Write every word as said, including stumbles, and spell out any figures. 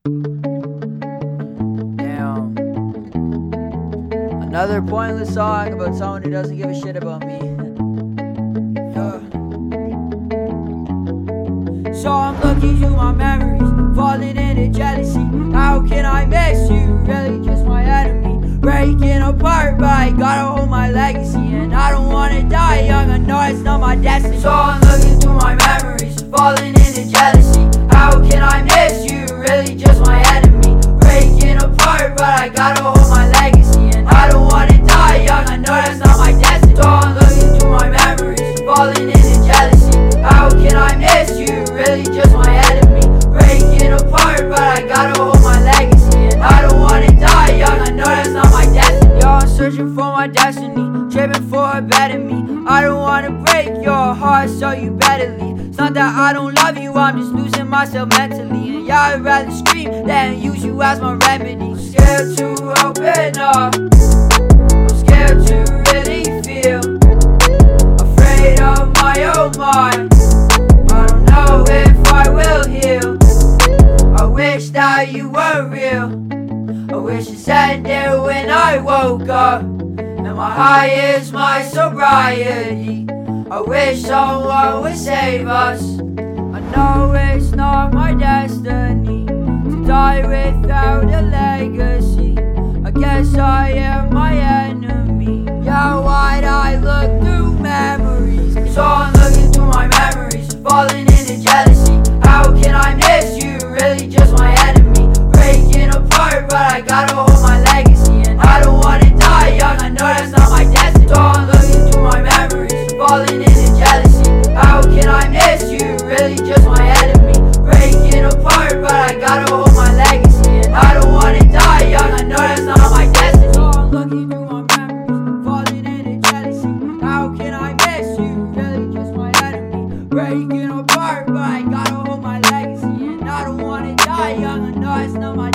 Damn. Another pointless song about someone who doesn't give a shit about me. Yeah. So I'm looking through my memories, falling into jealousy. How can I miss you? Really just my enemy. Breaking apart, but I gotta hold my legacy. And I don't wanna die young, I know it's not my destiny. So I'm looking through my memories, falling into jealousy. How can I miss you? Really just my enemy. Breaking apart, but I gotta hold my legacy. And I don't wanna die young, I know that's not my destiny. So I'm looking through my memories, falling into jealousy. How can I miss you? Really just my enemy. Breaking apart, but I gotta hold my legacy. And I don't wanna die young, I know that's not my destiny. Yo, I'm searching for my destiny, tripping for a better me. I don't wanna break your heart, so you better leave. It's not that I don't love you, I'm just losing myself mentally. And yeah, I'd rather scream than use you as my remedy. I'm scared to open up, I'm scared to really feel, afraid of my own mind. I don't know if I will heal. I wish that you were real. I wish it said there when I woke up, and my high is my sobriety. I wish someone would save us. I know it's not my destiny to die without a legacy. I guess I am my enemy. Yeah, why'd I look through memories? So I'm looking through my memories, falling into jealousy. How can I miss you? Really just my enemy. Breaking apart, but I gotta hold my legacy. And I don't wanna die young, I know that's not my destiny. So I'm looking through my memories, falling into jealousy. How can I miss you? Really just my enemy. Breaking apart, but I gotta hold my legacy. And I don't wanna die young, I know that's not my destiny. So I'm looking through my memories, falling into jealousy. How can I miss you? Really just my enemy. Breaking apart, but I gotta hold my legacy. And I don't wanna die young, I know it's not my